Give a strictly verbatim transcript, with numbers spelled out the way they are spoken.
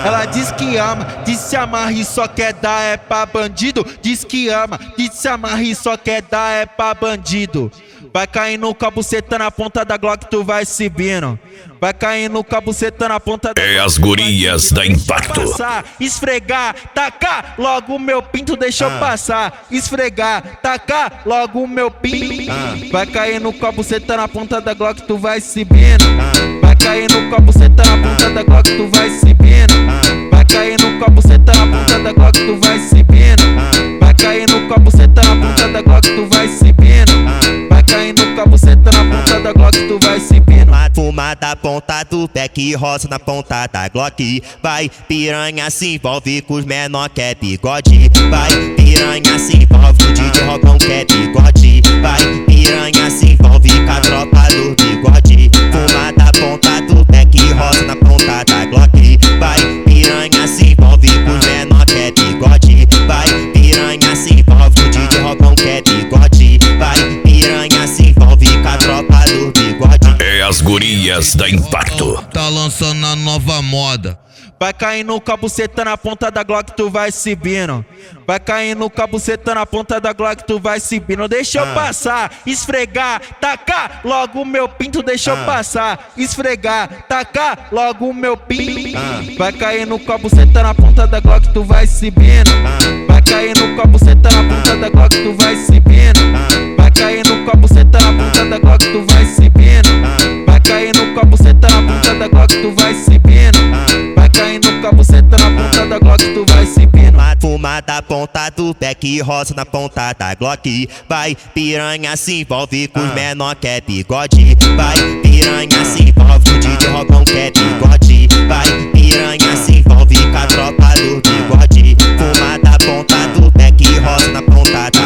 Ela diz que ama, diz se amarra e só quer dar é pra bandido. Diz que ama, diz se amarra e só quer dar é pra bandido. Vai cair no cabuceta na ponta da Glock, tu vai subindo. Vai cair no cabuceta na ponta da É as gurias da Impacto. Passar, esfregar, tacar, logo o meu pinto deixa eu Ah. passar. Esfregar, tacar, logo o meu pinto. Ah. Vai cair no cabuceta na ponta da Glock, tu vai subindo. Ah. Vai cair no cabuceta na ponta da Glock, tu vai subindo. Ah. Vai cair no cabuceta na ponta da Glock, tu vai subindo. Ah. Vai cair no cabuceta na ponta da Glock, tu vai subindo. Vai cair no cabuceta na ponta da Glock, tu vai subindo. Fuma da ponta do pé que roça na ponta da Glock. Vai, piranha se envolve com os menor que é bigode. Vai, piranha se envolve com o D J Robão que é bigode. Vai, piranha se envolve com a tropa do bigode. Fuma da ponta do pé que roça na ponta da Glock. Vai, piranha se envolve com os menor que é bigode. Vai, piranha se envolve com o D J Robão que é bigode. Vai, piranha se envolve com a tropa do bigode. É as gurias da Impacto. Tá lançando a nova moda. Vai cair no cabuceta na ponta da Glock, tu vai subindo. Vai cair no cabuceta na ponta da Glock, tu vai subindo. Deixa eu Ah. passar, esfregar, tacar, logo o meu pinto, deixa eu Ah. passar. Esfregar, tacar, logo o meu pinto. Ah. Vai cair no cabuceta na ponta da Glock, tu vai subindo. Ah. Vai cair no cabuceta na ponta da Glock, tu vai subindo. Ah. Vai cair no cabuceta na ponta da Glock, tu vai subindo. Ah. Vai cair no cabuceta na ponta da Glock, tu vai subindo. Vai cair no cabuceta na ponta da Glock, tu vai subindo. Fuma da ponta do pé que roça na ponta da Glock. Vai, piranha se envolve com os menor que é bigode. Vai, piranha se envolve com o D J Robão que é bigode. Vai, piranha se envolve com a tropa do bigode. Fuma da ponta do pé que roça na ponta da